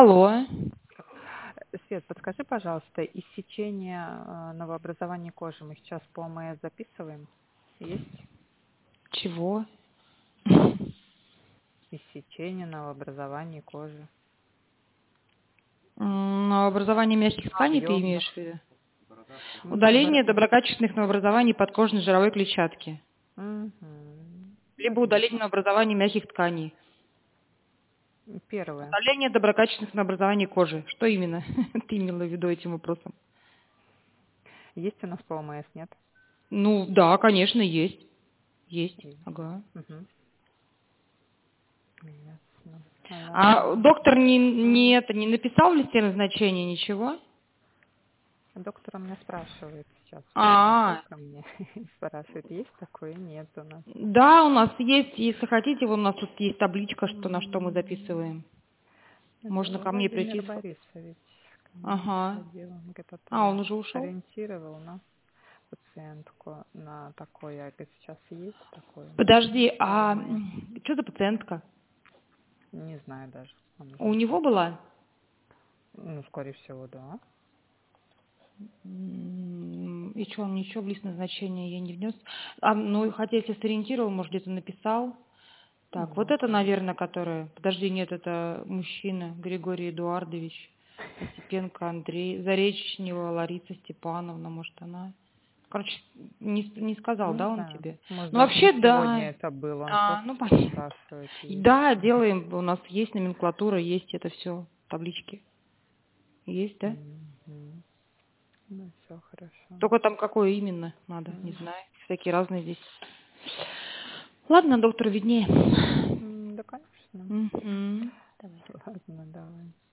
Алло. Свет, подскажи, пожалуйста, иссечение новообразования кожи мы сейчас по ОМС записываем? Есть Чего? иссечение новообразования кожи? Новообразование мягких тканей ты имеешь Объемных. в виду? Ну, Удаление доброкачественных новообразований подкожной жировой клетчатки. Мгм. Либо удаление новообразований мягких тканей. Первое. Удаление доброкачественных новообразований кожи. Что именно ты имела в виду этим вопросом? Есть у нас по ОМС, нет? Ну, да, конечно, есть. Есть, Есть. ага. Мгм. Ясно. А Ладно. доктор не написал в листе назначения ничего? Доктор у меня спрашивает сейчас. Подошел А, ко мне и спрашивает, есть такое? Нет у нас. да, у нас есть, если хотите, у нас тут есть табличка, что на что мы записываем. Это Можно ко мне Владимир прийти. Борисович ко мне Ага. приходил. Он говорит, А, он я уже ушел? ориентировал нас, пациентку, на такое. Я говорю, сейчас есть такое? Подожди, По а ОМС. что за пациентка? Не знаю даже. Он уже У ушел. него была? Ну, скорее всего, да. И что, он ничего в лист назначения ей не внес? А, ну, хотя если сориентировал, может, где-то написал. Так, вот Нет. это, наверное, которая... Подожди, нет, это мужчина, Григорий Эдуардович, Осипенко Андрей, Заречнева Лариса Степановна, может, она... Короче, не сказал, Не да, он знаю. тебе? Может, Ну, даже не вообще, сегодня да. это было. Он А, просто ну, сейчас понятно. спрашивает, есть. Да, делаем. У нас есть номенклатура, есть это все, таблички. Есть, да? Мгм. Ну, все хорошо. Только там какое именно надо, не М. знаю. Всякие разные здесь. Ладно, доктор виднее. Да, конечно. Мгм. Давай. Ладно, давай.